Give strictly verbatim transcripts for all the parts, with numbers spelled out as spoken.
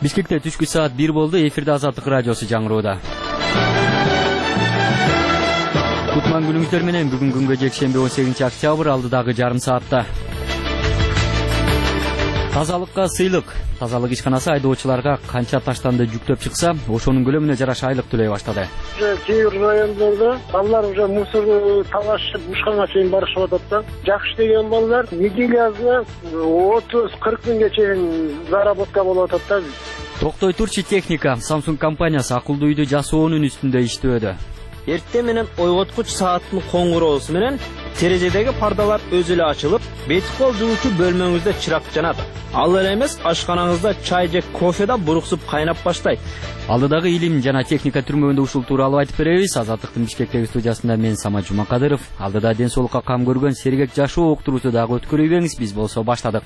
Бишкекте түшкү саат бир болду. Эфирде Азаттык радиосу жаңырууда. Кутман күнүңүздөр менен бүгүн күнгө жекшемби он сегизинчи октябрь алдыдагы жарым саатта. Тазалыкка сыйлык. Тазалык ишканасы айдоочуларга канча таштанды жүктөп чыкса, ошонун көлөмүнө жараша айлык төлөй баштады. Кээ бир райондордо балдар уже мусор талашып ушканга чейин барышып атат да. Жакшы деген балдар неделясына отуз кырк миңге чейин заработка болуп атат да. Токтой турчу техника. Samsung компаниясы акылдуу үйдү жасоонун үстүндө иштөөдө. Эртең менен ойготкуч сааттын коңгуроосу менен терезедеги пардалар өзү эле ачылып, бетик кол жуучу бөлмөңүздө чырак жанат. Ал эле эмес, ашканаңызда чай же кофе да буруксуп кайнап баштайт. Алдыдагы илим жана техника түрмөгүндө ушул тууралуу айтып беребиз. Азаттыктын Бишкектеги студиясында мен Самат Жумакадыров. Алдыда ден соолукка кам көргөн сергек жашоо уктуруусу дагы өткөрүбеңиз. Биз болсо баштадык.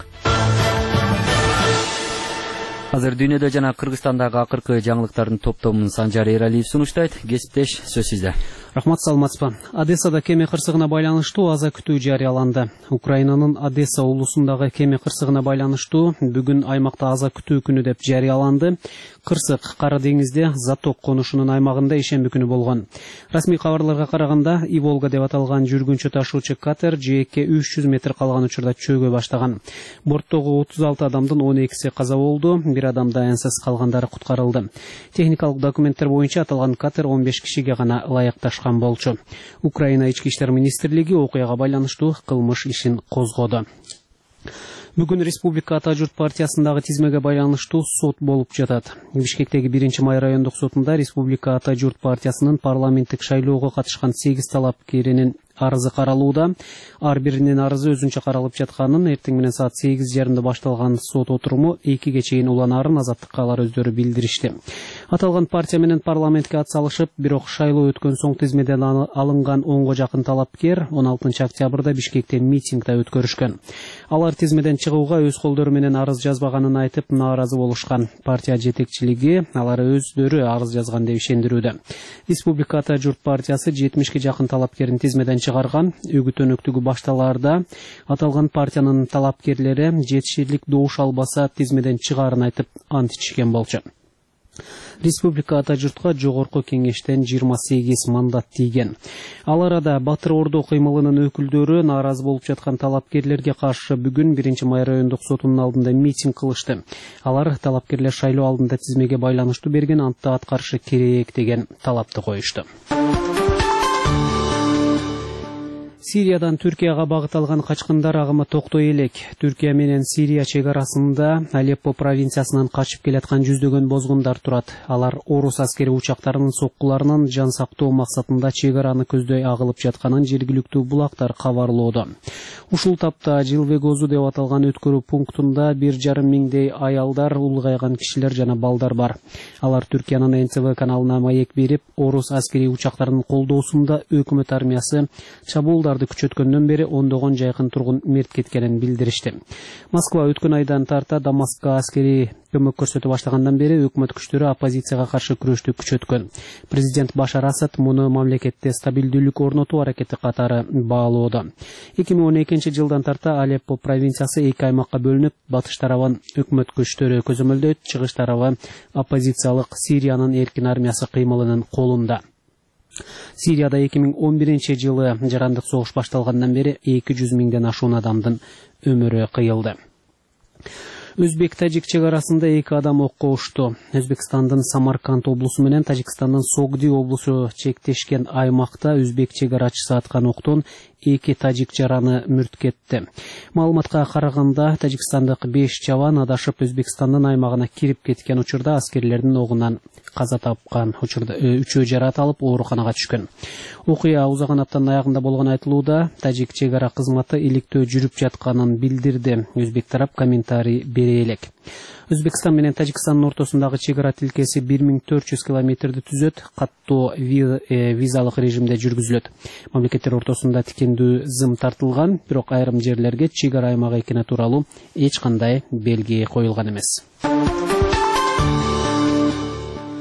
Азыр дүйнөдө жана Кыргызстандагы акыркы жаңылыктардын топтомун Санжар Эралиев сунуштайт. Кесиптеш, сөз сизде. Рахмат, саламатсызбы. Одессада кеме кырсыгына байланыштуу аза күтүү жарыяланды. Украинанын Одесса улусундагы кеме кырсыгына байланыштуу бүгүн аймакта аза күтүү күнү деп жарыяланды. Кырсык Кара деңизде Заток конушунун аймагында ишемби күнү болгон. Расмий кабарларга караганда, Иволга деп аталган жүргүнчү ташуучу катер жээкке үч жүз метр калган учурда чөөгө баштаган. Борттогу отуз алты адамдын он экиси каза болду, бир адам да энсиз калгандары куткарылды. Техникалык документтер боюнча аталган катер он беш кишиге гана ылайыкташкан болчу. Украина ички иштер министрлиги окуяга байланыштуу кылмыш ишин козгоду. Бүгүн Республика Ата журт партиясындагы тизмеге байланыштуу сот болуп жатат. Бишкектеги биринчи май райондук сотунда Республика Ата журт партиясынын парламенттик шайлоого катышкан сегиз талапкеринин арызы каралууда. Ар биринин арызы өзүнчө каралып жатканын, эртең менен саат сегиз жарымда башталган сот отуруму экиге чейин уланарын Азаттыкка алар өздөрү билдиришти. Аталган партия менен парламентке ат салышып, бирок шайлоо өткөн соң тизмеден алынган онго жакын талапкер он алтынчы октябрда Бишкекте митингде өткөрүшкөн. Алар тизмеден чыгууга өз колдору менен арыз жазбаганын айтып нааразы болушкан. Партия жетекчилиги алар өздөрү арыз жазган деп ишендирүүдө. Республика Ата журт партиясы жетимишке жакын талапкерин тизмеден чыгарган. Үгүт өнөктүгү башталаарда аталган партиянын талапкерлери жетиширлик добуш албаса тизмеден чыгаарын айтып ант ичишкен болчу. Республика Ата журтка жогорку кеңештен жыйырма сегиз мандат тийген. Ал арада Батыр Ордо кыймылынын өкүлдөрү нааразы болуп жаткан талапкерлерге каршы бүгүн биринчи май райондук сотунун алдында митинг кылышты. Алар талапкерлер шайлоо алдында тизмеге байланыштуу берген антты аткарышы керек деген талапты коюшту. Сириядан Түркияга багыт алган качкындар агымы токтой элек. Түркия менен Сирия чек арасында Алеппо провинциясынан качып келаткан жүздөгөн бозгундар турат. Алар орус аскери учактарынын соккуларынан жан сактоо максатында чек араны көздөй агылып жатканын жергиликтүү булактар кабарлоодо. Ушул тапта Жилвегозу деп аталган өткөрүү пунктунда бир жарым миңдей аялдар, улгайган кишилер жана балдар бар. Алар Түркиянын эн тэ вэ каналына маек берип, орус аскери учактарынын колдоосунда өкмөт армиясы чабуулдар күчөткөндөн бери ондогон жайкын тургун мерт кеткенин билдиришти. Москва өткөн айдан тарта Дамаскка аскери көмөк көрсөтө баштагандан бери өкмөт күчтөрү оппозицияга каршы күрөштү күчөткөн. Президент Башар Асад муну мамлекетте стабилдүүлүк орнотуу аракети катары баалоодо. эки миң он экинчи жылдан тарта Алеппо провинциясы эки аймакка бөлүнүп, батыш тарабын өкмөт күчтөрү көзөмөлдөйт, чыгыш тарабы оппозициялык Сириянын эркин армиясы кыймылынын колунда. Сирияда эки миң он биринчи жылы жарандык согуш башталгандан бери эки жүз миңден ашуун адамдын өмүрү кыйылды. Өзбек-тажик чек арасында эки адам окко ушту. Өзбекстандын Самарканд облусу менен Тажикстандын Согди облусу чектешкен аймакта өзбек чегарачысы аткан октон эки тажик жараны мүрт кетти. Маалыматка караганда, тажикстандык беш жабан адашып Өзбекстандын аймагына кирип кеткен учурда аскерлердин огунан каза тапкан. Учурда үчөө жарат алып ооруканага түшкөн. Окуя узаган аптанын аягында болгон айтылууда, тажик чегара кызматы иликтөө жүрүп жатканын билдирди. Өзбек тарап комментарий бере элек. Өзбекстан менен Тажикстандын ортосундагы чегара тилкеси бир миң төрт жүз километрди түзөт, каттоо визалык режимде жүргүзүлөт. Мамлекеттер ортосунда тикендүү зым тартылган, бирок айрым жерлерге чегара аймагы экени тууралуу эч кандай белги коюлган эмес.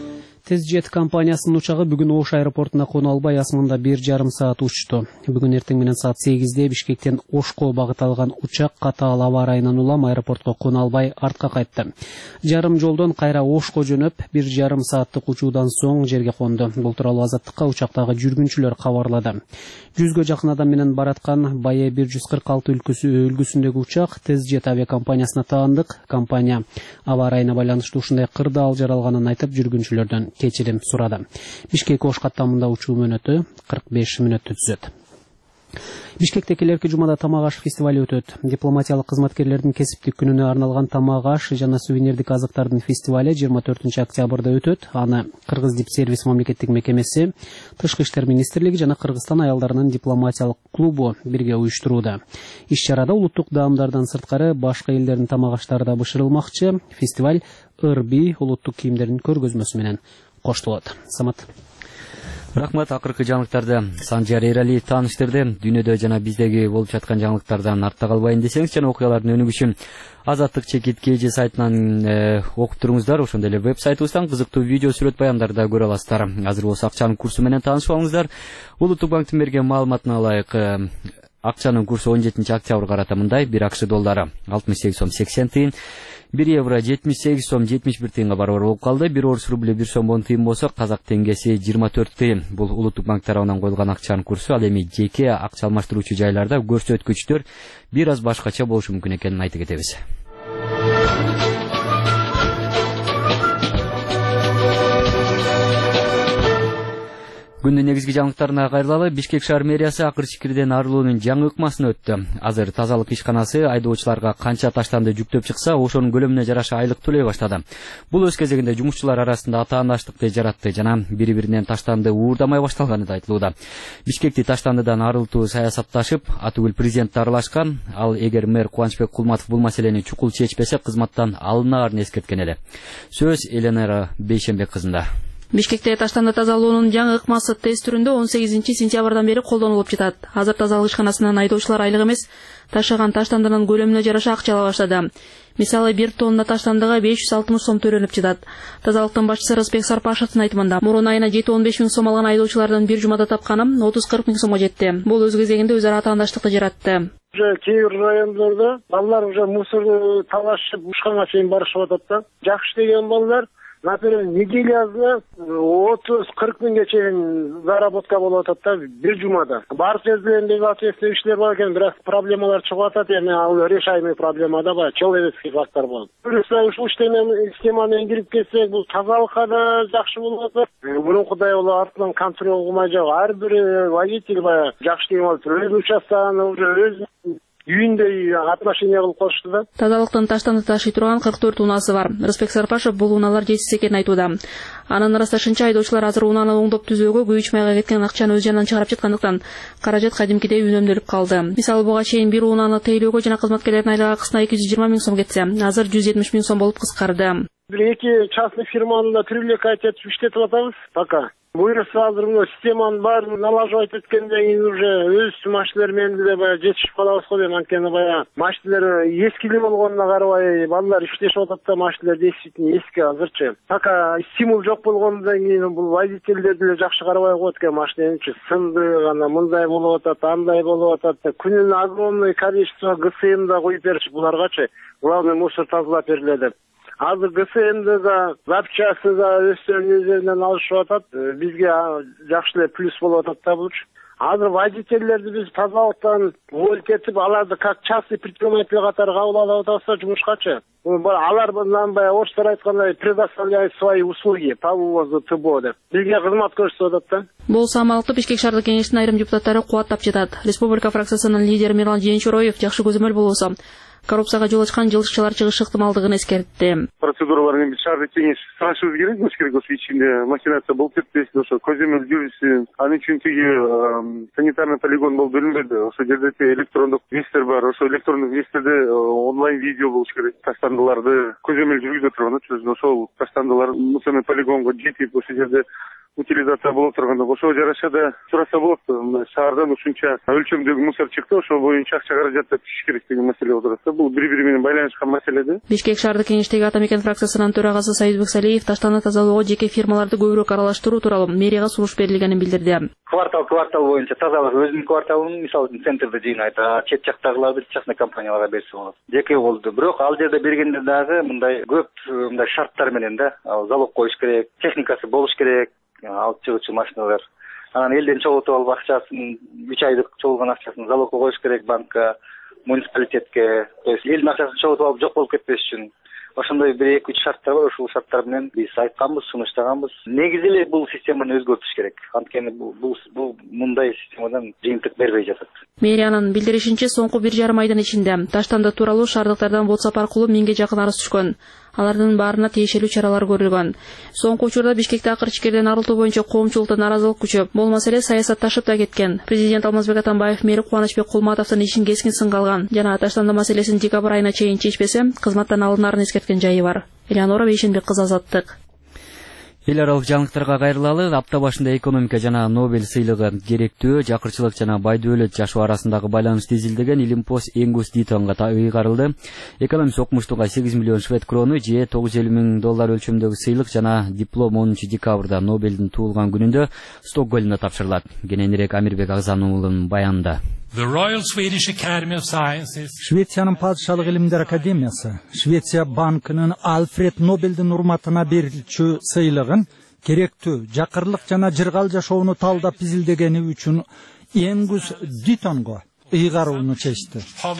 TezJet компаниясынын учагы бүгүн Ош аэропортуна кона албай асмында бир жарым саат учту. Бүгүн эртең менен саат сегизде Бишкектен Ошко багыт алган учак катаал аба ырайынан улам аэропортко кона албай артка кайтты. Жарым жолдон кайра Ошко жөнөп, бир жарым сааттык учуудан соң жерге конду. Бул тууралуу Азаттыкка учактагы жүргүнчүлөр кабарлады. Жүзгө жакын адам менен бараткан Бае бир жүз кырк алты үлгүсүндөгү учак TezJet авиакомпаниясына таандык. Компания аба ырайына байланыштуу ушундай кырдаал жаралганын айтып, жүргүнчүлөрдөн кечирим сурады. Бишкек Ош каттамында учуу мөөнөтү кырк беш мүнөттү түзөт. Бишкекте келерки жумада тамак аш фестивали өтөт. Дипломатиялык кызматкерлердин кесиптик күнүнө арналган тамак аш жана сувенирдик азыктардын фестивали жыйырма төртүнчү октябрда өтөт. Аны Кыргыз Дипсервис мамлекеттик мекемеси, Тышкы иштер министрлиги жана Кыргызстан аялдарынын дипломатиялык клубу бирге уюштурууда. Иш-чарада улуттук даамдардан сырткары башка элдердин тамак аштары да бышырылмакчы. Фестиваль ырби улуттук кийимдердин көргөзмөсү менен коштолот. Самат. Рахмат, акыркы жаңылыктарды Санжар Эралиев тааныштырды. Дүйнөдө жана биздеги болуп жаткан жаңылыктардан артта калбайын десеңиз жана окуялардын өнүгүшүн Азаттык чекит кж сайтынан э, окуп туруңуздар. Ошондой эле веб-сайтыбыздан кызыктуу видео сүрөт баяндарды да көрө аласыздар. Азыр болсо акчанын курсу менен таанышып алыңыздар. Улуттук банктын берген маалыматына ылайык э, акчанын курсу он жетинчи октябрга карата мындай: бир акш доллары алтымыш сегиз сом сексен тыйын, бир евро жетимиш сегиз сом жетимиш бир тыйынга барабар болуп калды. бир орус рубли бир сом он тыйын болсо, казак теңгеси жыйырма төрт тыйын. Бул улуттук банк тарабынан коюлган акчанын курсу. Ал эми жеке акча алмаштыруучу жайларда көрсөткүчтөр бир аз башкача болушу мүмкүн экенин айтып кетебиз. Күндүн негизги жаңылыктарына кайрылалы. Бишкек шаар мэриясы акыр чикирден арылуунун жаңы ыкмасын өттү. Азыр тазалык ишканасы айдоочуларга канча таштанды жүктөп чыкса, ошонун көлөмүнө жараша айлык төлөй баштады. Бул өз кезегинде жумушчулар арасында атаандаштыкты жаратты жана бири-биринен таштанды уурдамай башталганы да айтылууда. Бишкекти таштандыдан арылтуу саясатташып, атүгүл президент аралашкан. Ал эгер мэр Кубанычбек Кулматов бул маселени чукул чечпесе, кызматтан алынаарын эскерткен эле. Сөз Эленера Бейшенбек кызында. Бишкекте таштанды тазалоонун жаңы ыкмасы тест түрүндө он сегизинчи сентябрдан бери колдонулуп жатат. Азыр тазалык ишканасынан айдоочулар айлык эмес, ташыган таштандынын көлөмүнө жараша акча ала баштады. Мисалы, бир тонна таштандыга беш жүз алтымыш сом төрөлүп жатат. Тазалыктын башчысы Рысбек Сарпашевдин айтымында, мурун айына жети он беш миң сом алган айдоочулардын бир жумада тапканы отуз кырк миң сомго жетти. Бул өз кезегинде өз ара атаандаштыкты жаратты. Уже кээ бир райондордо балдар уже мусор талашып ушканга чейин барышып атат да. Жакшы деген балдар, например, неделязына отуз кырк миңге чейин заработка болуп атат да бир жумада. Бар жердеринде ответственный иштер бар экен, бирок проблемалар чыгып атат, эми ал решаемый проблема да бар, человеческий фактор бар. Бирок ушул системаны кирип кетсек, бул тазалыкка да жакшы болуп атат. Мурункудай болуп артынан контроль кылмай жок. Ар бир водитель баягы жакшы деген өз участканы уже өз үйүндөй отношение кылып коюшту да. Тазалыктын таштанды ташый турган кырк төрт унаасы бар. Рысбек Сарпашев бул унаалар жетишсиз экенин айтууда. Анын ырасташынча, айдоочулар азыр унаны оңдоп түзөөгө күйүүч майга кеткен акчаны өз жанынан чыгарып жаткандыктан каражат кадимкидей үнөмдөлүп калды. Мисалы, буга чейин бир унаны тейлөөгө жана кызматкерлердин айлык акысына эки жүз жыйырма миң сом кетсе, азыр жүз жетимиш миң сом болуп кыскарды. Бир эки частный фирманы да привлекать этип иштетип атабыз пока. Буйрса азыр мына системанын баарын налаживать эткенден кийин уже өз машиналар менен деле баягы жетишип калабыз го дейм. Анткени баягы машиналар эскилүү болгонуна карабай балдар иштешип атат да, машиналар действительно эски азырчы. Пока стимул жок болгондон кийин бул водительдер деле жакшы карабай коет экен, машинанычы сынды гана мындай болуп атат, андай болуп атат да. Күнүнө огромное количество ГСМ да коюп беришип буларгачы. Главный мусор тазалап бериле деп. Азыр ГСМди да, запчасты да өздөрүнүн üzerinden алышып атат. Бизге жакшы эле плюс болуп атат да булчу. Азыр водительдерди биз тазалыктан уволить этип, аларды как частный предприниматель катары кабыл алып атабыз жумушкачы. Алар мындан баягы орустар айткандай предоставляют свои услуги по увозу ТБО деп. Бизге кызмат көрсөтүп атат да. Бул самалыкты Бишкек шаардык кеңештин айрым депутаттары кубаттап жатат. Республика фракциясынын лидери Мирлан Жээнчуроев жакшы көзөмөл болбосо коррупцияга жол ачкан жылышчылар чыгыш ыктымалдыгын эскертти. Процедураларын биз шаардык кеңеш сунушубуз керек, болуш керек. Ошол ичинде махинация болуп кетпесин, ошо көзөмөл жүрүшсүн. Анын үчүн тиги санитарный полигон болуп берилбеди. Ошол жерде электрондук вестер бар. Ошол электрондук вестерде онлайн видео болуш керек. Таштандыларды көзөмөл жүргүзө турган, ошол таштандылар мусорный полигонго жетип, ошол жерде утилизация болуп турганда ошого жараша да сураса болот. Шаардан ушунча өлчөмдөгү мусор чыкты, ошол боюнча акча каражатты түшүш керек деген маселе болуп турат. Бул бири-бири менен байланышкан маселе да. Бишкек шаардык кеңештеги Ата Мекен фракциясынын төрагасы Саидбек Салиев таштанды тазалоого жеке фирмаларды көбүрөөк аралаштыруу тууралуу мэрияга сунуш берилгенин билдирди. Квартал квартал боюнча тазалык өзүнүн кварталын мисалы үчүн центрде жыйнайт, а чет жактагыларды частный компанияларга берсе болот. Жеке болду. Бирок ал жерде бергенде дагы мындай көп мындай шарттар менен да, залог коюш керек, техникасы болуш керек, алып чыгуучу машиналар. Анан элден чогултуп алып акчасын, үч айдык чогулган акчасын залогко коюш керек банкка, муниципалитетке. То есть элдин акчасын чогултуп алып жок болуп кетпеш үчүн. Ошондой бир эки үч шарттар бар, ошол шарттар менен биз айтканбыз, сунуштаганбыз. Негизи эле бул системаны өзгөртүш керек. Анткени бул бул мындай системадан жыйынтык бербей жатат. Мэриянын билдиришинче, соңку бир жарым айдын ичинде таштанды тууралуу шаардыктардан WhatsApp аркылуу миңге жакын арыз түшкөн. Алардын баарына тиешелүү чаралар көрүлгөн. Соңку учурда Бишкекте акыр ичкерден арылтуу боюнча коомчулукта нааразылык күчөп, бул маселе саясатташып да кеткен. Президент Алмазбек Атамбаев мэри Кубанычбек Кулматовдун ишин кескин сынга алган жана таштанды маселесин декабрь айына чейин чечпесе, кызматтан алынарын эскерткен жайы бар. Элеонора Бейшенбек кызы, Азаттык. Эл аралык жаңылыктарга кайрылалы. Апта башында экономика жана Нобель сыйлыгы керектүү, жакырчылык жана байдуулет жашоо арасындагы байланышты изилдеген Илимпос Энгус Дитонго ыйгарылды. Экономист окумуштууга сегиз миллион швед крону же тогуз жүз элүү миң доллар өлчөмдөгү сыйлык жана диплом онунчу декабрда Нобелдин туулган күнүндө Стокгольмдо тапшырылат. Кененирээк Амирбек Агзан уулунун баянында. Швециянын падышалык илимдер академиясы Швеция банкынын Альфред Нобелдин урматына берилчү сыйлыгын керектүү жакырлык жана жыргал жашоону талдап изилдегени үчүн Энгус Дитонго ыйгарууну чечти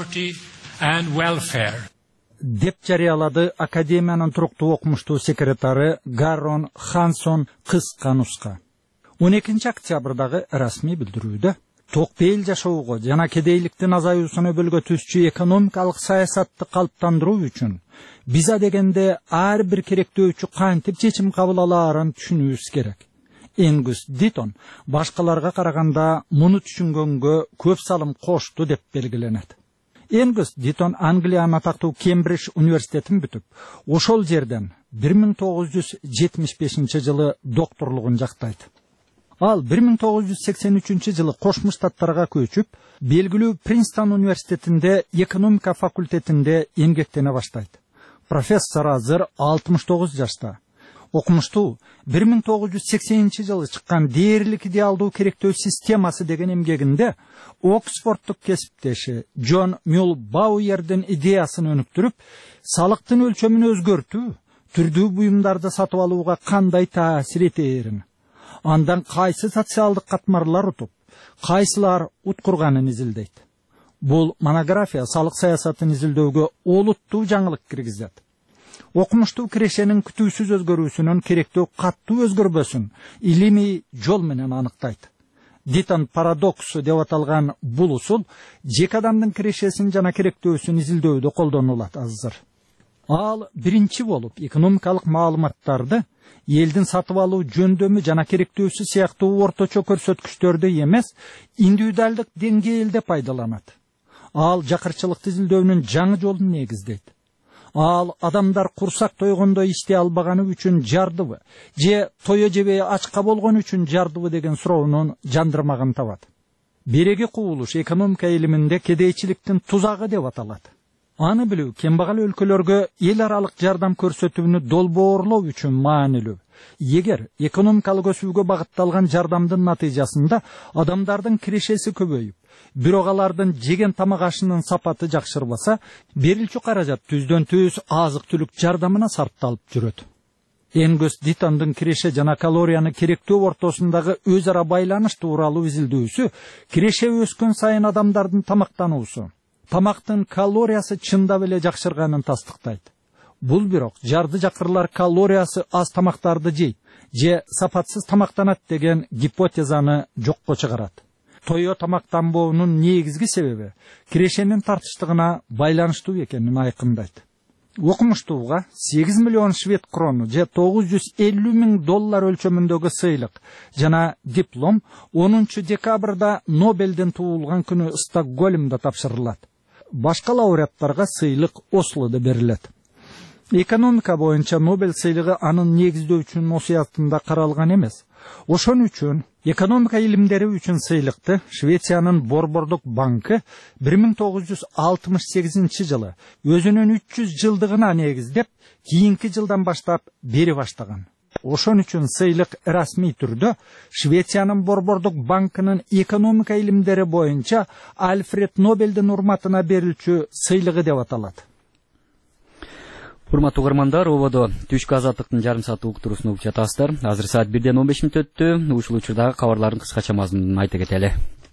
деп жарыялады академиянын туруктуу окумуштуу секретары Гаррон Хансон кыска нуска. он экинчи октябрдагы расмий билдирүүдө токпейил жашоого жана кедейликтин азаюусуна өбөлгө түзчү экономикалык саясатты калыптандыруу үчүн биза дегенде ар бир керектөөчү кантип чечим кабыл алаарын түшүнүүбүз керек. Энгус Дитон башкаларга караганда муну түшүнгөнгө көп салым кошту деп белгиленет. Энгус Дитон Англиянын атактуу Кембридж университетин бүтүп, ошол жерден бир миң тогуз жүз жетимиш бешинчи жылы докторлугун жактайт. Ал бир миң тогуз жүз сексен үчүнчү жылы Кошмо Штаттарга көчүп, белгилүү Принстон университетинде экономика факультетинде эмгектене баштайт. Профессор азыр алтымыш тогуз жашта. Окумуштуу бир миң тогуз жүз сексенинчи жылы чыккан дээрлик идеалдуу керектөө системасы деген эмгегинде Оксфордтук кесиптеши Джон Мюл Бауердин идеясын өнүктүрүп, салыктын өлчөмүн өзгөртүү, түрдүү буюмдарды сатып алууга кандай таасир этээрин, андан кайсы социалдык катмарлар утуп, кайсылар уткурганын изилдейт. Бул монография салык саясатын изилдөөгө олуттуу жаңылык киргизет. Окумуштуу кирешенин күтүүсүз өзгөрүүсүнүн керектөө каттуу өзгөрбөсүн илимий жол менен аныктайт. Дитон парадоксу деп аталган бул усул жеке адамдын кирешесин жана керектөөсүн изилдөөдө колдонулат азыр. Ал биринчи болуп экономикалык маалыматтарды элдин сатып алуу жөндөмү жана керектөөсү сыяктуу орточо көрсөткүчтөрдө эмес, индивидуалдык деңгээлде пайдаланат. Ал жакырчылыкты изилдөөнүн жаңы жолун негиздейт. Ал адамдар курсак тойгондо иштей албаганы үчүн жардыбы, же тое жебей ачка болгон үчүн жардыбы деген суроонун жандырмагын табат. Береги кубулуш экономика илиминде кедейчиликтин тузагы деп аталат. Аны билүү кембагал өлкөлөргө эл аралык жардам көрсөтүүнү долбоорлоо үчүн маанилүү. Эгер экономикалык өсүүгө багытталган жардамдын натыйжасында адамдардын кирешеси көбөйүп, бирок алардын жеген тамак ашынын сапаты жакшырбаса, берилчү каражат түздөн түз азык-түлүк жардамына сарпталып жүрөт. Энгус Дитондун киреше жана калорияны керектөө ортосундагы өз ара байланыш тууралуу изилдөөсү киреше өскөн сайын адамдардын тамактануусу, тамактын калориясы чындап эле жакшырганын тастыктайт. Бул бирок жарды жакырлар калориясы аз тамактарды жейт же сапатсыз тамактанат деген гипотезаны жокко чыгарат. Тое тамактанбоонун негизги себеби кирешенин тартыштыгына байланыштуу экенин айкындайт. Окумуштууга сегиз миллион швед крону же тогуз жүз элүү миң доллар өлчөмүндөгү сыйлык жана диплом онунчу декабрда Нобелдин туулган күнү Стокгольмдо тапшырылат. Башка лауреаттарга сыйлык Ослодо берилет. Экономика боюнча Нобель сыйлыгы анын негиздөөчүнүн осуятында каралган эмес. Ошон үчүн экономика илимдери үчүн сыйлыкты Швециянын Борбордук банкы бир миң тогуз жүз алтымыш сегизинчи жылы өзүнүн үч жүз жылдыгына негиздеп, кийинки жылдан баштап бери баштаган. Ошон үчүн сыйлык расмий түрдө Швециянын Борбордук банкынын экономика илимдери боюнча Альфред Нобелдин урматына берилчү сыйлыгы деп аталат. Урматтуу угармандар, ободо түшкү азаттыктын жарым сааттык уктуруусун угуп жатасыздар. Азыр саат бирден он беш мүнөт өттү. Ушул учурдагы кабарлардын кыскача мазмунун айта кетели.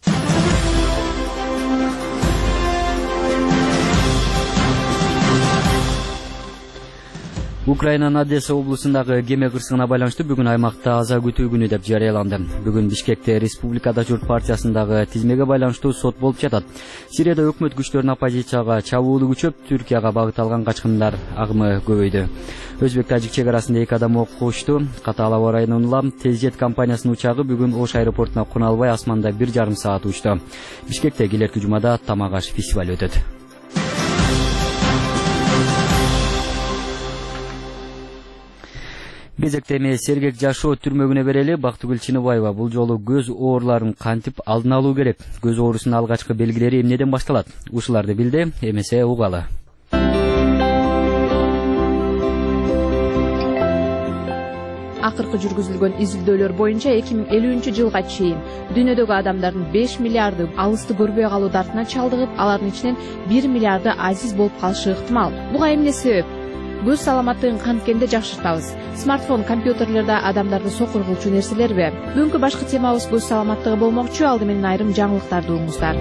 Украинанын Одесса облусундагы кеме кырсыгына байланыштуу бүгүн аймакта аза күтүү күнү деп жарыяланды. Бүгүн Бишкекте Республикада журт партиясындагы тизмеге байланыштуу сот болуп жатат. Сирияда өкмөт күчтөрүнүн оппозицияга чабуулу күчөп, Түркияга багыт алган качкындар агымы көбөйдү. Өзбек-тажик чек арасында эки адам окушту. Катаал аба ырайынан улам Тезжет компаниясынын учагы бүгүн Ош аэропортуна кона албай асманда бир жарым саат учту. Бишкекте келерки жумада тамак аш фестиваль өтөт. Кезекте эми сергек жашоо түрмөгүнө берели. Бактыгүл Чыныбаева бул жолу көз ооруларын кантип алдын алуу керек? Көз оорусунун алгачкы белгилери эмнеден башталат? Ушуларды билди, эмесе угалы. Акыркы жүргүзүлгөн изилдөөлөр боюнча эки миң элүүнчү жылга чейин дүйнөдөгү адамдардын беш миллиарды алысты көрбөй калуу дартына чалдыгып, алардын ичинен бир миллиарды азиз болуп калышы ыктымал. Буга эмне себеп? Көз саламаттыгын канткенде жакшыртабыз. Смартфон, компьютерлерде адамдарды сокур кылчу нерселерби? Бүгүнкү башкы темабыз көз саламаттыгы болмокчу. Алды менен айрым жаңылыктарды угуңуздар.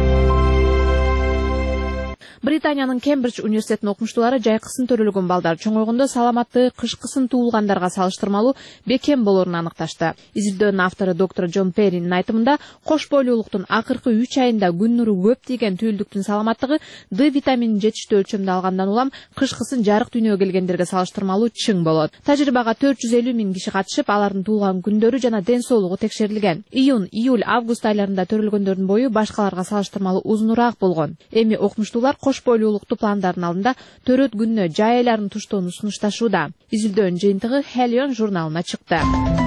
Британиянын Кембридж университетинин окумуштуулары жайкысын төрөлгөн балдар чоңойгондо саламаттыгы кышкысын туулгандарга салыштырмалуу бекем болорун аныкташты. Изилдөөнүн автору доктор Джон Перринин айтымында, кош бойлуулуктун акыркы үч айында күн нуру көп тийген түйүлдүктүн саламаттыгы Д витаминин жетиштүү өлчөмдө алгандан улам кышкысын жарык дүйнөгө келгендерге салыштырмалуу чың болот. Тажрыйбага төрт жүз элүү миң киши катышып, алардын туулган күндөрү жана ден соолугу текшерилген. Июнь, июль, август айларында төрөлгөндөрдүн бою башкаларга салыштырмалуу узунураак болгон. Эми окумуштуулар кош бойлуулукту пландардын алдында төрөт күнүнө жай айларын туштоону сунушташууда. Изилдөөнүн жыйынтыгы Helion журналына чыкты.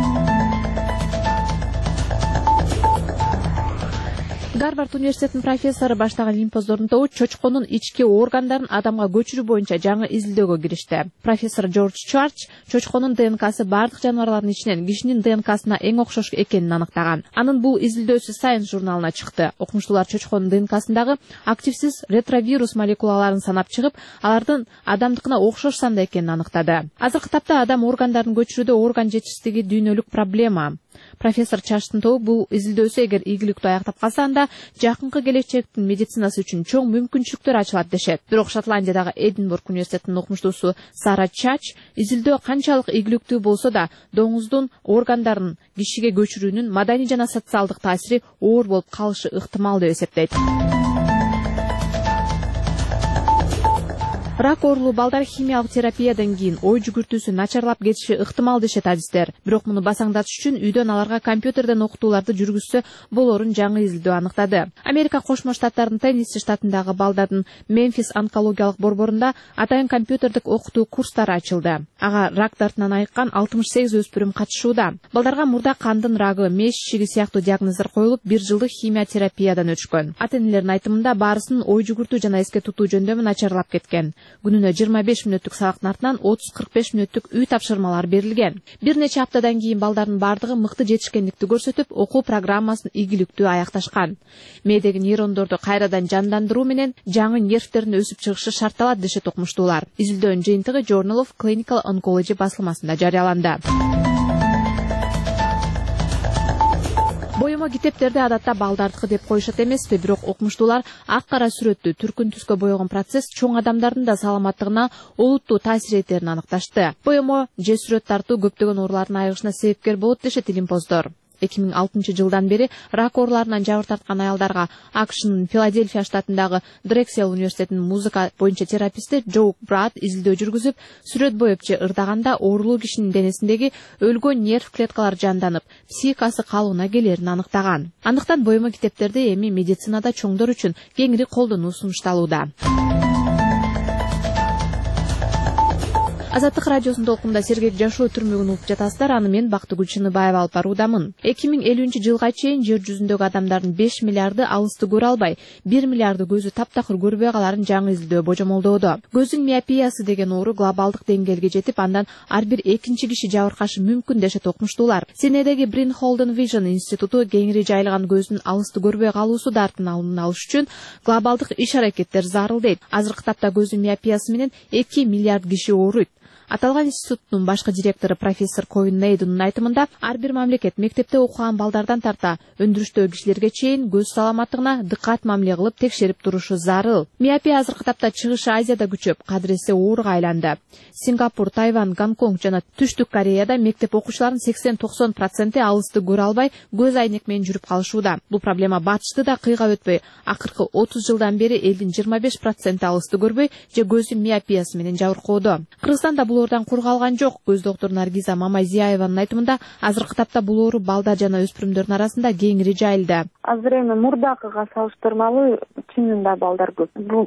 Гарвард университетинин профессору баштаган лимпоздордун тобу чочконун ички органдарын адамга көчүрүү боюнча жаңы изилдөөгө киришти. Профессор Джордж Чарч чочконун ДНКсы бардык жаныбарлардын ичинен кишинин ДНКсына эң окшош экенин аныктаган. Анын бул изилдөөсү Science журналына чыкты. Окумуштуулар чочконун ДНКсындагы активсиз ретровирус молекулаларын санап чыгып, алардын адамдыкына окшош санда экенин аныктады. Азыркы тапта адам органдарын көчүрүүдө орган жетишсиздиги дүйнөлүк проблема. Профессор Чарчтын тобу бул изилдөөсү эгер ийгиликтүү аяктап калса, анда жакынкы келечектин медицинасы үчүн чоң мүмкүнчүлүктөр ачылат дешет. Бирок Шотландиядагы Эдинбург университетинин окумуштуусу Сара Чач изилдөө канчалык ийгиликтүү болсо да, доңуздун органдарын кишиге көчүрүүнүн маданий жана социалдык таасири оор болуп калышы ыктымал деп эсептейт. Рак оорулуу балдар химиялык терапиядан кийин ой жүгүртүүсү начарлап кетиши ыктымал дешет адистер. Бирок муну басаңдатыш үчүн үйдөн аларга компьютерден окутууларды жүргүзсө болорун жаңы изилдөө аныктады. Америка Кошмо Штаттарынын Теннесси штатындагы балдардын Мемфис онкологиялык борборунда атайын компьютердик окутуу курстары ачылды. Ага рак дартынан айыккан алтымыш сегиз өспүрүм катышууда. Балдарга мурда кандын рагы, меш ишиги сыяктуу диагноздар коюлуп, бир жылдык химия терапиядан өтүшкөн. Ата-энелердин айтымында баарысынын ой жүгүртүү жана эске тутуу жөндөмү начарлап кеткен. Күнүнө жыйырма беш мүнөттүк сабактын артынан отуз кырк беш мүнөттүк үй тапшырмалар берилген. Бир нече аптадан кийин балдардын бардыгы мыкты жетишкендикти көрсөтүп, окуу программасын ийгиликтүү аякташкан. Мээдеги нейрондорду кайрадан жандандыруу менен жаңы нервтердин өсүп чыгышы шартталат дешет окумуштуулар. Изилдөөнүн жыйынтыгы Journal of Clinical Oncology басылмасында жарыяланды. Боёмо китептерди адатта балдардыкы деп коюшат эмеспи, бирок окумуштуулар ак кара сүрөттү түркүн түскө боёгон процесс чоң адамдардын да саламаттыгына олуттуу таасир этерин аныкташты. Боёмо же сүрөт тартуу көптөгөн оорулардын айыгышына себепкер болот дешет илимпоздор. эки миң алтынчы жылдан бери рак ооруларынан жабыр тарткан аялдарга АКШнын Филадельфия штатындагы Дрексел университетинин музыка боюнча тераписти Джо Брат изилдөө жүргүзүп, сүрөт боеп же ырдаганда оорулуу кишинин денесиндеги өлгөн нерв клеткалар жанданып, психикасы калыбына келерин аныктаган. Андыктан боёмо китептерди эми медицинада чоңдор үчүн кеңири колдонуу сунушталууда. Азаттык радиосунун толкунда сергек жашоо түрмөгүн угуп жатасыздар. Аны мен Бактыгүл Чыныбаева алып баруудамын. эки миң элүүнчү жылга чейин жер жүзүндөгү адамдардын беш миллиарды алысты көрө албай, бир миллиарды көзү таптакыр көрбөй каларын жаңы изилдөө божомолдоодо. Көздүн миопиясы деген оору глобалдык деңгээлге жетип, андан ар бир экинчи киши жабыркашы мүмкүн дешет окумуштуулар. Сиднейдеги Брин Холден Vision институту кеңири жайылган көздүн алысты көрбөй калуусу дартын алдын алыш үчүн глобалдык иш-аракеттер зарыл дейт. Азыркы тапта көздүн миопиясы менен эки миллиард киши ооруйт. Аталган институттун башкы директору профессор Ковин Нейдунун айтымында, ар бир мамлекет мектепте окуган балдардан тарта өндүрүштөгү кишилерге чейин көз саламаттыгына дыккат мамиле кылып текшерип турушу зарыл. Миопия азыркы тапта Чыгыш Азияда күчөп, кадыресе ооруга айланды. Сингапур, Тайвань, Гонконг жана Түштүк Кореяда мектеп окуучуларынын сексен токсон проценти алысты көрө албай, көз айнек менен жүрүп калышууда. Бул проблема батышты да кыйгап өтпөй, акыркы отуз жылдан бери элдин жыйырма беш проценти алысты көрбөй же көздүн миопиясы менен жабыркоодо. Кыргызстанда бул оорудан кургалган жок. Көз доктуру Наргиза Мамайзиеванын айтымында, азыркы тапта бул оору балдар жана өспүрүмдөрдүн арасында кеңири жайылды. Азыр эми мурдакыга салыштырмалуу чынында балдар көп. Бул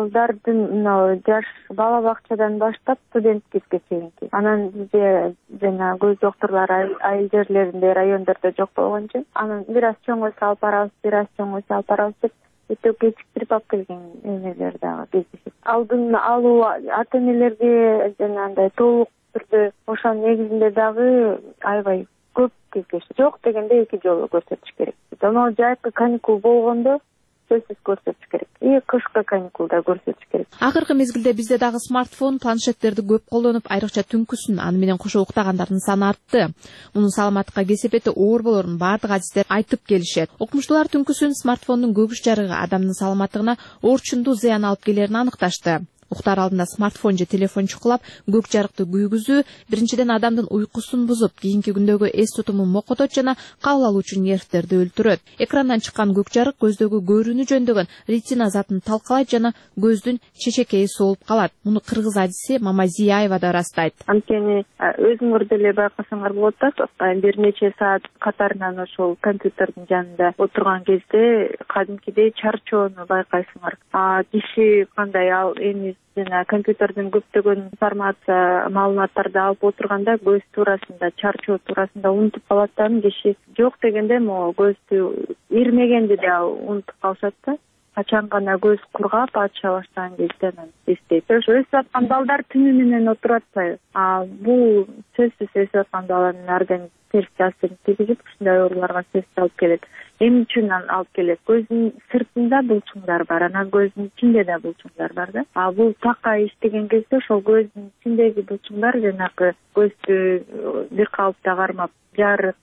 балдардын жаш бала бакчадан баштап студенттикке чейинки. Анан бизде жана көз доктурлары айыл жерлеринде, райондордо жок болгончу. Анан бир аз чоңойсо алып барабыз, бир аз чоңойсо алып барабыз деп өтө кечиктирип алып келген эмелер дагы кездешет. Алдын алуу ата энелерге жанагындай толук түрдө ошонун негизинде дагы аябай көп кездешет. Жок дегенде эки жолу көрсөтүш керек. Жана жайкы каникул болгондо сөзсүз көрсөтүш керек. И кышкы каникулда көрсөтүш керек. Акыркы мезгилде бизде дагы смартфон, планшеттерди көп колдонуп, айрыкча түнкүсүн аны менен кошо уктагандардын саны артты. Мунун саламаттыкка кесепети оор болорун бардык адистер айтып келишет. Окумуштуулар түнкүсүн смартфондун көгүш жарыгы адамдын саламаттыгына орчундуу зыян алып келерин аныкташты. Уктар алдында смартфон же телефон чукулап, көк жарыкты күйгүзүү биринчиден адамдын уйкусун бузуп, кийинки күндөгү эс тутумун мокотот жана кабыл алуучу нервтерди өлтүрөт. Экрандан чыккан көк жарык көздөгү көрүүнү жөндөгөн ретина затын талкалайт жана көздүн чечекейи соолуп калат. Муну кыргыз адиси Мамайзиева да ырастайт. Анткени өзүңөр деле байкасаңар болот да, бир нече саат катарынан ошол компьютердин жанында отурган кезде кадимкидей чарчоону байкайсыңар. А киши кандай ал эми жана компьютердин көптөгөн информация, маалыматтарды алып отурганда көз туурасында, чарчоо туурасында унутуп калат да, киши жок дегенде могу көздү ирмегенди да унутуп калышат да. Качан гана көз кургап ача баштаган кезде анан эстейт. Ошо өсүп аткан балдар түнү менен отурат. А бул сөзсүз өсүп аткан баланын организмине терс таасирин тийгизип, ушундай ооруларга сөзсүз алып келет. Эмне үчүн алып келет? Көздүн сыртында булчуңдар бар, анан көздүн ичинде да булчуңдар бар да. А бул така иштеген кезде ошол көздүн ичиндеги булчуңдар жанагы көздү бир калыпта кармап, жарык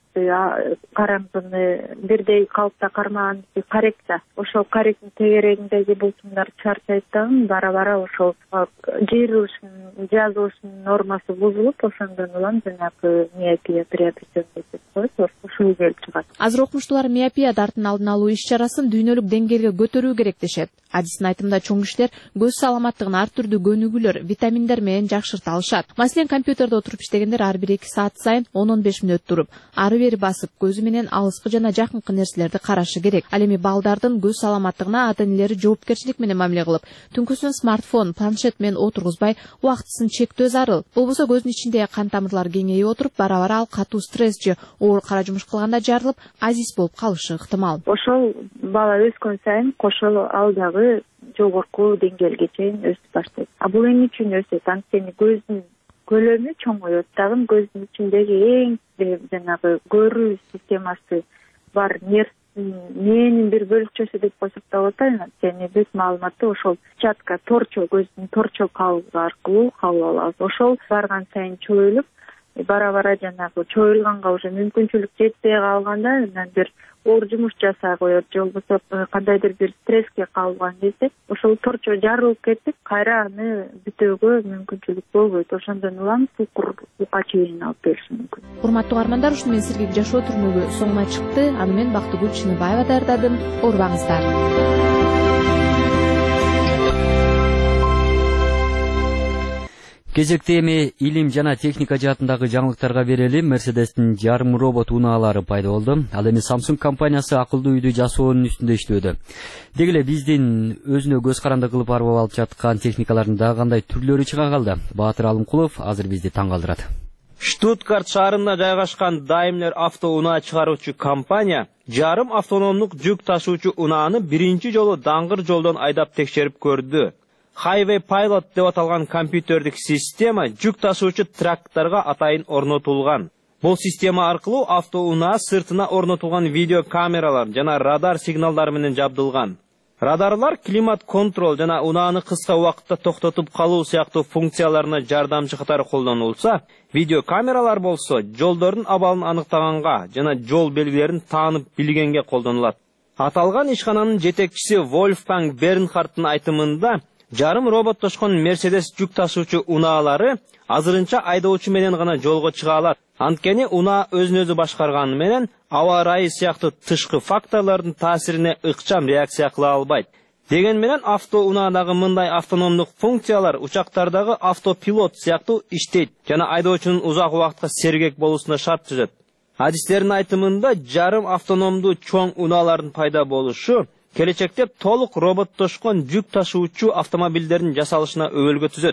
караңгыны бирдей калыпта кармаган коррекция. Ошол коррекциянын тегерегиндеги булчуңдар чарчайт дагы, бара-бара ошол жыйырылышынын, жазылышынын нормасы бузулуп, ошондон улам жанагы миопия приобретет коет, ушул келип чыгат. Азыр окумуштуулар миопия дартын алдын алуу иш-чарасын дүйнөлүк деңгээлге көтөрүү керек дешет. Адистин айтымында чоң кишилер көз саламаттыгын ар түрдүү көнүгүүлөр, витаминдер менен жакшырта алышат. Маселен, компьютерде отуруп иштегендер ар бир эки саат сайын он он беш мүнөт туруп, ары бери басып, көзү менен алыскы жана жакынкы нерселерди карашы керек. Ал эми балдардын көз саламаттыгына ата энелери жоопкерчилик менен мамиле кылып, түнкүсүн смартфон, планшет менен отургузбай, убактысын чектөө зарыл. Болбосо көздүн ичиндеги кан тамырлар кеңейип отуруп, бара-бара ал катуу стресс же оор кара жумуш кылганда жарылып, азиз болуп калышы ыктымал. Ошол бала өскөн сайын кошо ал дагы жогорку деңгээлге чейин өсүп баштайт. А бул эмне үчүн өсөт? Анткени көздүн көлөмү чоңоет дагы, көздүн ичиндеги эң жанагы көрүү системасы бар нервдин мээнин бир бөлүкчөсү деп койсок да болот. Анткени бүт маалыматты ошол сетчатка, торчо, көздүн торчо кабыгы аркылуу кабыл алабыз. Ошол барган сайын чоюлуп, бара-бара жанагы чоюлганга уже мүмкүнчүлүк жетпей калганда анан бир оор жумуш жасай коет, же болбосо кандайдыр бир стресске кабылган кезде ошол торчо жарылып кетип, кайра аны бүтөөгө мүмкүнчүлүк болбойт. Ошондон улам сукурга чейин алып келиши мүмкүн. Урматтуу каармандар, ушуну менен сергек жашоо түрмөгү соңуна чыкты. Аны мен Бактыгүл Чыныбаева даярдадым. Оорубаңыздар. Кезекте эми илим жана техника жаатындагы жаңылыктарга берели. Мерседестин жарым робот унаалары пайда болду. Ал эми Samsung компаниясы акылдуу үйдү жасоонун үстүндө иштөөдө. Деги эле биздин өзүнө көз каранды кылып арбап алып жаткан техникалардын дагы кандай түрлөрү чыга калды? Баатыр Алымкулов азыр бизди таң калтырат. Штутгарт шаарында жайгашкан Daimler авто унаа чыгаруучу компания жарым автономдук жүк ташуучу унааны биринчи жолу даңгыр жолдон айдап текшерип көрдү. Highway Pilot деп аталган компьютердик система жүк ташуучу тракторго атайын орнотулган. Бул система аркылуу автоунаа сыртына орнотулган видео камералар жана радар сигналдары менен жабдылган. Радарлар климат контрол жана унааны кыска убакытта токтотуп калуу сыяктуу функцияларына жардамчы катары колдонулса, видео камералар болсо жолдордун абалын аныктаганга жана жол белгилерин таанып билгенге колдонулат. Аталган ишкананын жетекчиси Вольфганг Бернхардтын айтымында, жарым роботтошкон Mercedes жүк ташуучу унаалары азырынча айдоочу менен гана жолго чыга алат. Анткени унаа өзүн өзү башкарганы менен аба ырайы сыяктуу тышкы факторлордун таасирине ыкчам реакция кыла албайт. Деген менен автоунаадагы мындай автономдук функциялар учактардагы автопилот сыяктуу иштейт жана айдоочунун узак убакытка сергек болуусуна шарт түзөт. Адистердин айтымында жарым автономдуу чоң унаалардын пайда болушу келечекте толук роботтошкон жүк ташуучу автомобилдердин жасалышына өбөлгө түзөт.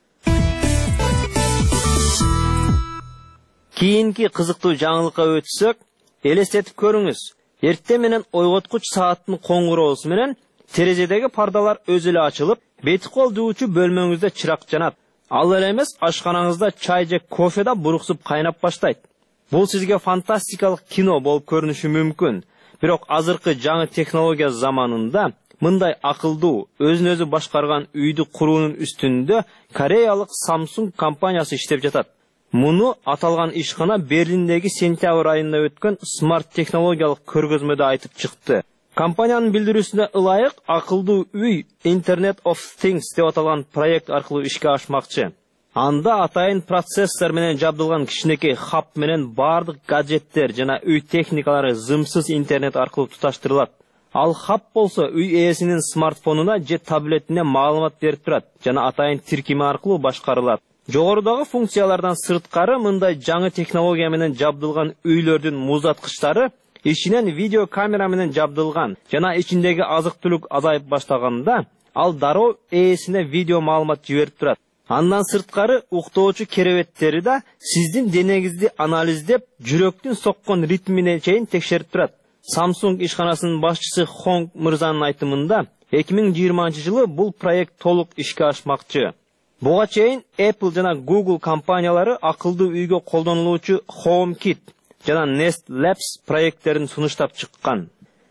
Кийинки кызыктуу жаңылыкка өтсөк, элестетип көрүңүз. Эртең менен ойготкуч сааттын коңгуроосу менен терезедеги пардалар өзү эле ачылып, бети кол жуучу бөлмөңүздө чырак жанат. Ал эле эмес, ашканаңызда чай же кофе да буруксуп кайнап баштайт. Бул сизге фантастикалык кино болуп көрүнүшү мүмкүн. Бирок азыркы жаңы технология заманында мындай акылдуу, өзүн өзү башкарган үйдү куруунун үстүндө Кореялык Samsung компаниясы иштеп жатат. Муну аталган ишкана Берлиндеги сентябрь айында өткөн смарт технологиялык көргөзмөдө айтып чыкты. Компаниянын билдирүүсүнө ылайык, акылдуу үй Internet of Things деп аталган проект аркылуу ишке ашмакчы. Анда атайын процессор менен жабдылган кичинекей хаб менен бардык гаджеттер жана үй техникалары зымсыз интернет аркылуу туташтырылат. Ал хаб болсо үй ээсинин смартфонуна же таблетине маалымат берип турат жана атайын тиркеме аркылуу башкарылат. Жогорудагы функциялардан сырткары мындай жаңы технология менен жабдылган үйлөрдүн муздаткычтары ичинен видео камера менен жабдылган жана ичиндеги азык-түлүк азайып баштаганда ал дароо ээсине видео маалымат жиберип турат. Андан сырткары уктоочу керебеттери да сиздин денеңизди анализдеп, жүрөктүн соккон ритмине чейин текшерип турат. Samsung ишканасынын башчысы Хонг мырзанын айтымында, эки миң жыйырманчы жылы бул проект толук ишке ашмакчы. Буга чейин Apple жана Google компаниялары акылдуу үйгө колдонулуучу HomeKit жана Nest Labs проекттерин сунуштап чыккан.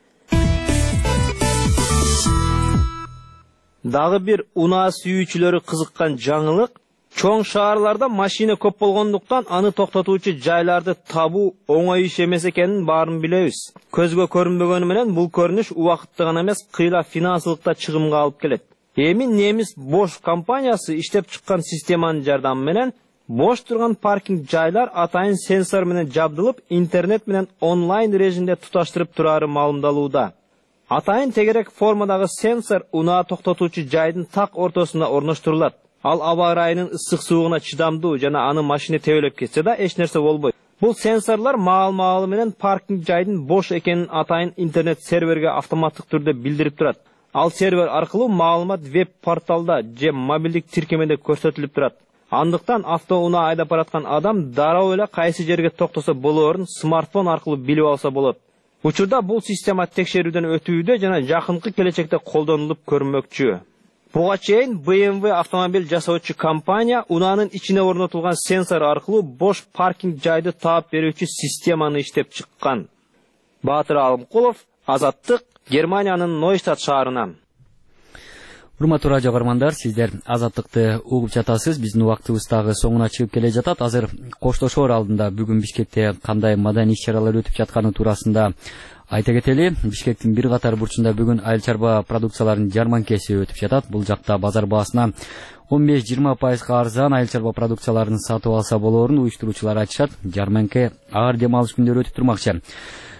Дагы бир унаа сүйүүчүлөрү кызыккан жаңылык, чоң шаарларда машина көп болгондуктан аны токтотуучу жайларды табуу оңой иш эмес экенин баарын билебиз. Көзгө көрүнбөгөнү менен бул көрүнүш убакытты гана эмес, кыйла финансылыкта чыгымга алып келет. Эми немис Bosch компаниясы иштеп чыккан системанын жардамы менен бош турган паркинг жайлар атайын сенсор менен жабдылып, интернет менен онлайн режимде туташтырып турары маалымдалууда. Атайын тегерек формадагы сенсор унаа токтотуучу жайдын так ортосунда орноштурулат. Ал аба ырайынын ысык суугуна чыдамдуу жана аны машина тебелеп кетсе да эч нерсе болбойт. Бул сенсорлор маал-маалы менен паркинг жайдын бош экенин атайын интернет серверге автоматтык түрдө билдирип турат. Ал сервер аркылуу маалымат веб-порталда же мобилдик тиркемеде көрсөтүлүп турат. Андыктан автоунаа айдап бараткан адам дароо эле кайсы жерге токтосо болоорун смартфон аркылуу билип алса болот. Учурда бул система текшерүүдөн өтүүдө жана жакынкы келечекте колдонулуп көрмөкчү. Буга чейин бэ эм вэ автомобиль жасоочу компания унаанын ичине орнотулган сенсор аркылуу бош паркинг жайды таап берүүчү системаны иштеп чыккан. Баатыр Алымкулов, Азаттык, Германиянын Нойштадт шаарынан. Урматтуу радио көрөрмандар, сиздер Азаттыкты угуп жатасыз. Биздин убактыбыз дагы соңуна чыгып келе жатат. Азыр коштошоор алдында бүгүн Бишкекте кандай маданий иш-чаралар өтүп жатканы туурасында айта кетели. Бишкектин бир катар бурчунда бүгүн айыл чарба продукцияларынын жарманкеси өтүп жатат. Бул жакта базар баасына он беш жыйырма пайызга арзан айыл чарба продукцияларын сатып алса болоорун уюштуруучулар айтышат. Жарманке аар дем алыш күндөрү өтүп турмакчы.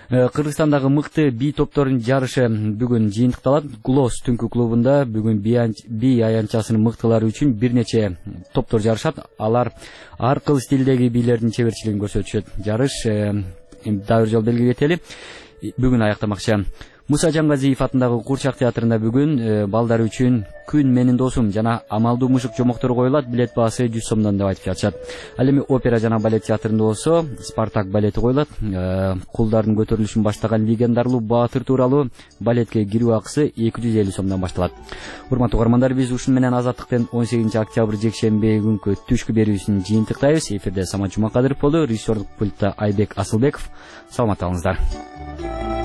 Кыргызстандагы мыкты би топторунун жарышы бүгүн жыйынтыкталат. Глос түнкү клубунда бүгүн би аянтчасынын мыктылары үчүн бир нече топтор жарышат. Алар ар кыл стилдеги бийлердин чеберчилигин көрсөтүшөт. Жарыш дайыр жол белгилей кетели бүгүн аяктамакчы. Муса Жангазиев атындагы Курчак театрында бүгүн балдар үчүн Күн менин досум жана Амалдуу мушук жомоктору коюлат. Билет баасы жүз сомдон деп айтып жатышат. Ал эми опера жана балет театрында болсо Спартак балети коюлат. Кулдардын көтөрүлүшүн баштаган легендарлуу баатыр тууралуу балетке кирүү акысы эки жүз элүү сомдон башталат. Урматтуу угармандар, биз ушун менен Азаттыктын он сегизинчи октябрь жекшемби күнкү түшкү берүүсүн жыйынтыктайбыз. Эфирде Самат Жумакадыров болду, режиссерлук пультта Айбек Асылбеков. Саламатта болуңуздар.